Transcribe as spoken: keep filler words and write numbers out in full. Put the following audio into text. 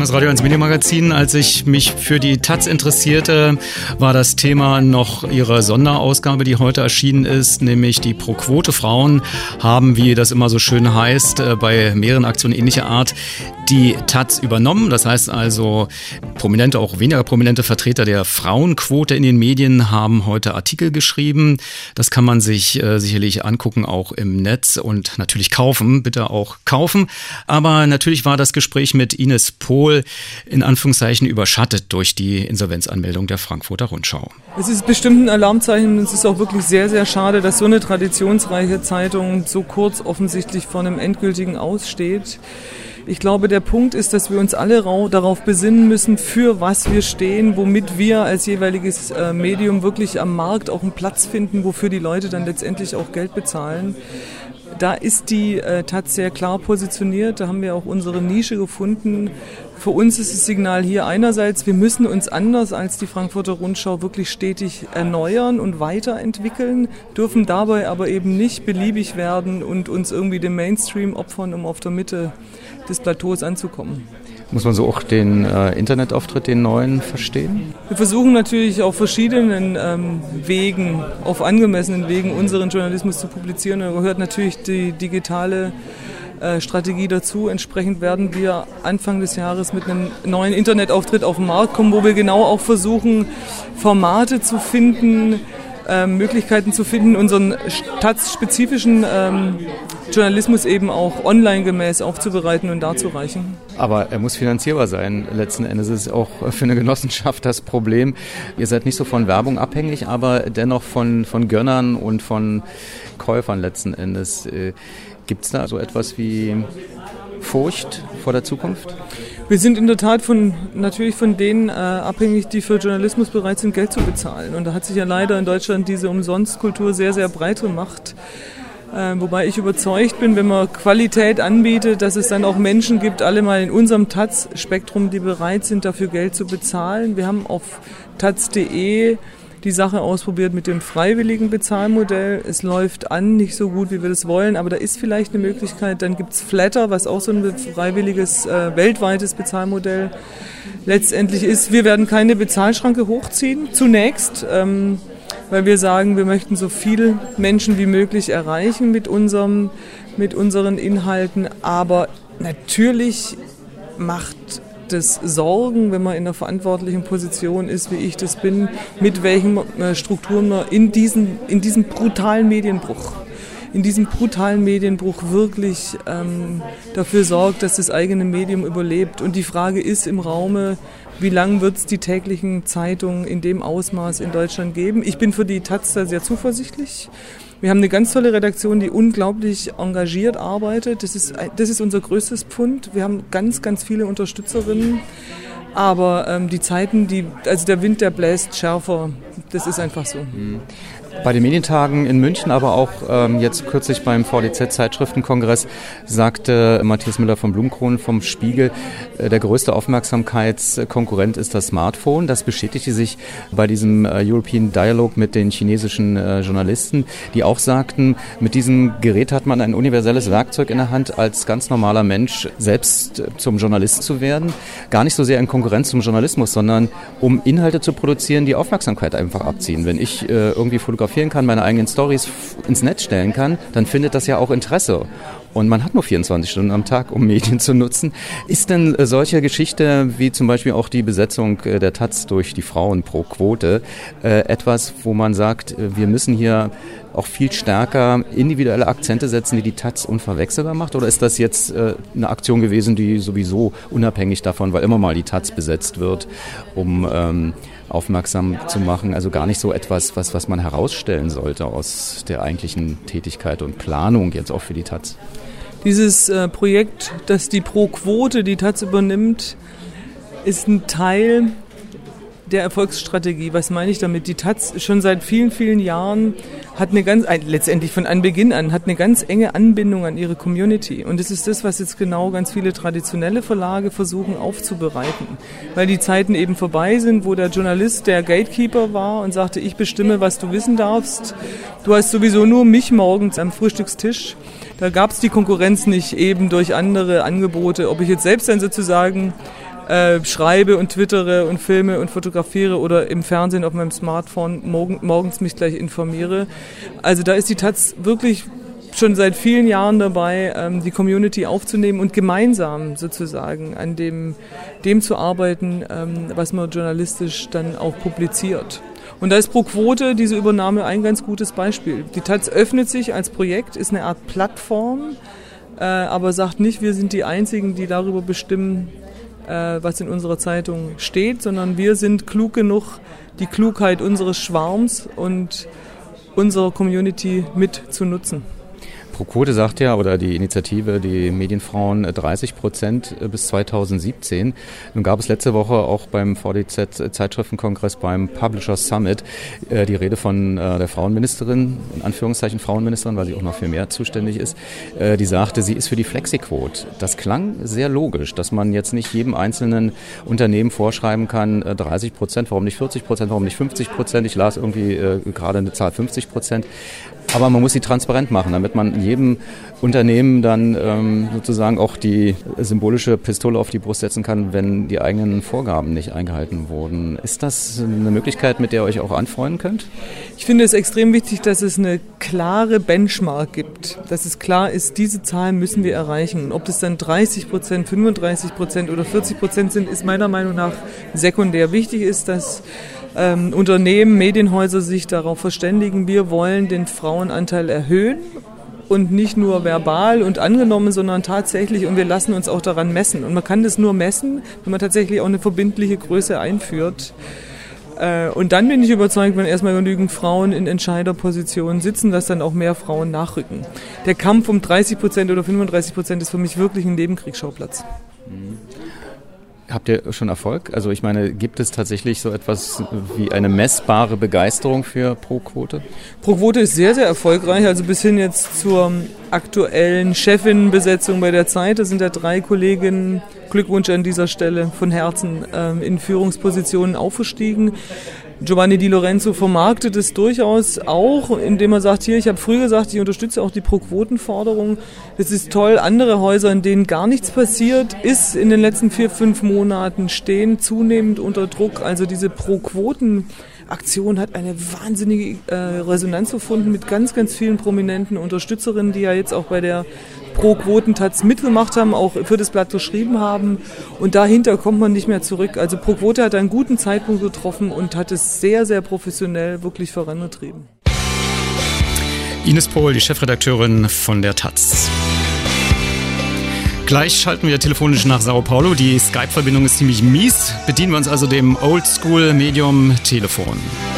Das Radio eins Medienmagazin. Als ich mich für die Taz interessierte, war das Thema noch ihre Sonderausgabe, die heute erschienen ist, nämlich die Pro-Quote. Frauen haben, wie das immer so schön heißt, bei mehreren Aktionen ähnlicher Art die Taz übernommen. Das heißt also, prominente, auch weniger prominente Vertreter der Frauenquote in den Medien haben heute Artikel geschrieben. Das kann man sich äh, sicherlich angucken, auch im Netz und natürlich kaufen. Bitte auch kaufen. Aber natürlich war das Gespräch mit Ines Pohl in Anführungszeichen überschattet durch die Insolvenzanmeldung der Frankfurter Rundschau. Es ist bestimmt ein Alarmzeichen. Es ist auch wirklich sehr, sehr schade, dass so eine traditionsreiche Zeitung so kurz offensichtlich vor einem endgültigen Aus steht. Ich glaube, der Punkt ist, dass wir uns alle darauf besinnen müssen, für was wir stehen, womit wir als jeweiliges Medium wirklich am Markt auch einen Platz finden, wofür die Leute dann letztendlich auch Geld bezahlen. Da ist die äh, Taz sehr klar positioniert, da haben wir auch unsere Nische gefunden. Für uns ist das Signal hier einerseits, wir müssen uns anders als die Frankfurter Rundschau wirklich stetig erneuern und weiterentwickeln, dürfen dabei aber eben nicht beliebig werden und uns irgendwie dem Mainstream opfern, um auf der Mitte des Plateaus anzukommen. Muss man so auch den äh, Internetauftritt, den neuen, verstehen? Wir versuchen natürlich auf verschiedenen ähm, Wegen, auf angemessenen Wegen unseren Journalismus zu publizieren. Da gehört natürlich die digitale äh, Strategie dazu. Entsprechend werden wir Anfang des Jahres mit einem neuen Internetauftritt auf den Markt kommen, wo wir genau auch versuchen, Formate zu finden, Ähm, Möglichkeiten zu finden, unseren Taz-spezifischen ähm, Journalismus eben auch online-gemäß aufzubereiten und darzureichen. Aber er muss finanzierbar sein. Letzten Endes ist es auch für eine Genossenschaft das Problem. Ihr seid nicht so von Werbung abhängig, aber dennoch von, von Gönnern und von Käufern letzten Endes. Äh, Gibt es da so etwas wie Furcht vor der Zukunft? Wir sind in der Tat von, natürlich von denen äh, abhängig, die für Journalismus bereit sind, Geld zu bezahlen. Und da hat sich ja leider in Deutschland diese Umsonstkultur sehr, sehr breit gemacht. Äh, wobei ich überzeugt bin, wenn man Qualität anbietet, dass es dann auch Menschen gibt, alle mal in unserem Taz-Spektrum, die bereit sind, dafür Geld zu bezahlen. Wir haben auf taz punkt de die Sache ausprobiert mit dem freiwilligen Bezahlmodell. Es läuft an, nicht so gut, wie wir das wollen, aber da ist vielleicht eine Möglichkeit. Dann gibt es Flatter, was auch so ein freiwilliges, äh, weltweites Bezahlmodell letztendlich ist. Wir werden keine Bezahlschranke hochziehen, zunächst, ähm, weil wir sagen, wir möchten so viele Menschen wie möglich erreichen mit unserem, mit unseren Inhalten. Aber natürlich macht das Sorgen, wenn man in einer verantwortlichen Position ist, wie ich das bin, mit welchen Strukturen man in diesen, in diesem brutalen Medienbruch, in diesem brutalen Medienbruch wirklich ähm, dafür sorgt, dass das eigene Medium überlebt. Und die Frage ist im Raume, wie lange wird es die täglichen Zeitungen in dem Ausmaß in Deutschland geben? Ich bin für die Taz da sehr zuversichtlich. Wir haben eine ganz tolle Redaktion, die unglaublich engagiert arbeitet. Das ist, das ist unser größtes Pfund. Wir haben ganz, ganz viele Unterstützerinnen. Aber ähm, die Zeiten, die, also der Wind, der bläst schärfer. Das ist einfach so. Bei den Medientagen in München, aber auch ähm, jetzt kürzlich beim V D Z-Zeitschriftenkongress sagte Matthias Müller vom Blumenkronen vom Spiegel, äh, der größte Aufmerksamkeitskonkurrent ist das Smartphone. Das bestätigte sich bei diesem äh, European Dialogue mit den chinesischen äh, Journalisten, die auch sagten, mit diesem Gerät hat man ein universelles Werkzeug in der Hand, als ganz normaler Mensch selbst äh, zum Journalist zu werden. Gar nicht so sehr in Konkurrenz zum Journalismus, sondern um Inhalte zu produzieren, die Aufmerksamkeit einfach abziehen. Wenn ich äh, irgendwie fotografieren kann, meine eigenen Storys ins Netz stellen kann, dann findet das ja auch Interesse. Und man hat nur vierundzwanzig Stunden am Tag, um Medien zu nutzen. Ist denn äh, solche Geschichte, wie zum Beispiel auch die Besetzung äh, der Taz durch die Frauen pro Quote, äh, etwas, wo man sagt, äh, wir müssen hier auch viel stärker individuelle Akzente setzen, die die Taz unverwechselbar macht? Oder ist das jetzt äh, eine Aktion gewesen, die sowieso unabhängig davon, weil immer mal die Taz besetzt wird, um ähm, aufmerksam zu machen, also gar nicht so etwas, was, was man herausstellen sollte aus der eigentlichen Tätigkeit und Planung jetzt auch für die Taz? Dieses äh, Projekt, das die Pro-Quote die Taz übernimmt, ist ein Teil der Erfolgsstrategie. Was meine ich damit? Die Taz schon seit vielen, vielen Jahren hat eine ganz, letztendlich von Anbeginn an, hat eine ganz enge Anbindung an ihre Community. Und das ist das, was jetzt genau ganz viele traditionelle Verlage versuchen aufzubereiten. Weil die Zeiten eben vorbei sind, wo der Journalist der Gatekeeper war und sagte, ich bestimme, was du wissen darfst. Du hast sowieso nur mich morgens am Frühstückstisch. Da gab es die Konkurrenz nicht eben durch andere Angebote. Ob ich jetzt selbst dann sozusagen äh, schreibe und twittere und filme und fotografiere oder im Fernsehen auf meinem Smartphone morgen, morgens mich gleich informiere. Also da ist die Taz wirklich schon seit vielen Jahren dabei, ähm, die Community aufzunehmen und gemeinsam sozusagen an dem, dem zu arbeiten, ähm, was man journalistisch dann auch publiziert. Und da ist Pro Quote, diese Übernahme, ein ganz gutes Beispiel. Die Taz öffnet sich als Projekt, ist eine Art Plattform, äh, aber sagt nicht, wir sind die Einzigen, die darüber bestimmen, äh, was in unserer Zeitung steht, sondern wir sind klug genug, die Klugheit unseres Schwarms und unserer Community mit zu nutzen. Pro Quote sagt ja, oder die Initiative, die Medienfrauen, dreißig Prozent bis zweitausendsiebzehn. Nun gab es letzte Woche auch beim V D Z-Zeitschriftenkongress beim Publisher Summit äh, die Rede von äh, der Frauenministerin, in Anführungszeichen Frauenministerin, weil sie auch noch für mehr zuständig ist, äh, die sagte, sie ist für die Flexiquote. Das klang sehr logisch, dass man jetzt nicht jedem einzelnen Unternehmen vorschreiben kann, äh, dreißig Prozent, warum nicht vierzig Prozent, warum nicht fünfzig Prozent. Ich las irgendwie äh, gerade eine Zahl fünfzig Prozent. Aber man muss sie transparent machen, damit man in jedem Unternehmen dann ähm, sozusagen auch die symbolische Pistole auf die Brust setzen kann, wenn die eigenen Vorgaben nicht eingehalten wurden. Ist das eine Möglichkeit, mit der ihr euch auch anfreunden könnt? Ich finde es extrem wichtig, dass es eine klare Benchmark gibt, dass es klar ist, diese Zahlen müssen wir erreichen. Ob das dann dreißig Prozent, fünfunddreißig Prozent oder vierzig Prozent sind, ist meiner Meinung nach sekundär. Wichtig ist, dass Ähm, Unternehmen, Medienhäuser sich darauf verständigen, wir wollen den Frauenanteil erhöhen und nicht nur verbal und angenommen, sondern tatsächlich, und wir lassen uns auch daran messen. Und man kann das nur messen, wenn man tatsächlich auch eine verbindliche Größe einführt. Äh, und dann bin ich überzeugt, wenn erstmal genügend Frauen in Entscheiderpositionen sitzen, dass dann auch mehr Frauen nachrücken. Der Kampf um dreißig Prozent oder fünfunddreißig Prozent ist für mich wirklich ein Nebenkriegsschauplatz. Mhm. Habt ihr schon Erfolg? Also ich meine, gibt es tatsächlich so etwas wie eine messbare Begeisterung für Pro Quote? Pro Quote ist sehr, sehr erfolgreich, also bis hin jetzt zur aktuellen Chefinnenbesetzung bei der Zeit. Da sind ja drei Kolleginnen, Glückwunsch an dieser Stelle, von Herzen ähm, in Führungspositionen aufgestiegen. Giovanni Di Lorenzo vermarktet es durchaus auch, indem er sagt, hier, ich habe früher gesagt, ich unterstütze auch die Pro-Quoten-Forderung. Das ist toll. Andere Häuser, in denen gar nichts passiert ist, in den letzten vier, fünf Monaten stehen zunehmend unter Druck. Also diese Pro-Quoten-Aktion hat eine wahnsinnige äh, Resonanz gefunden mit ganz, ganz vielen prominenten Unterstützerinnen, die ja jetzt auch bei der Pro-Quoten-Taz mitgemacht haben, auch für das Blatt geschrieben haben. Und dahinter kommt man nicht mehr zurück. Also Pro Quote hat einen guten Zeitpunkt getroffen und hat es sehr, sehr professionell wirklich vorangetrieben. Ines Pohl, die Chefredakteurin von der Taz. Gleich schalten wir telefonisch nach Sao Paulo. Die Skype-Verbindung ist ziemlich mies. Bedienen wir uns also dem Oldschool-Medium Telefon.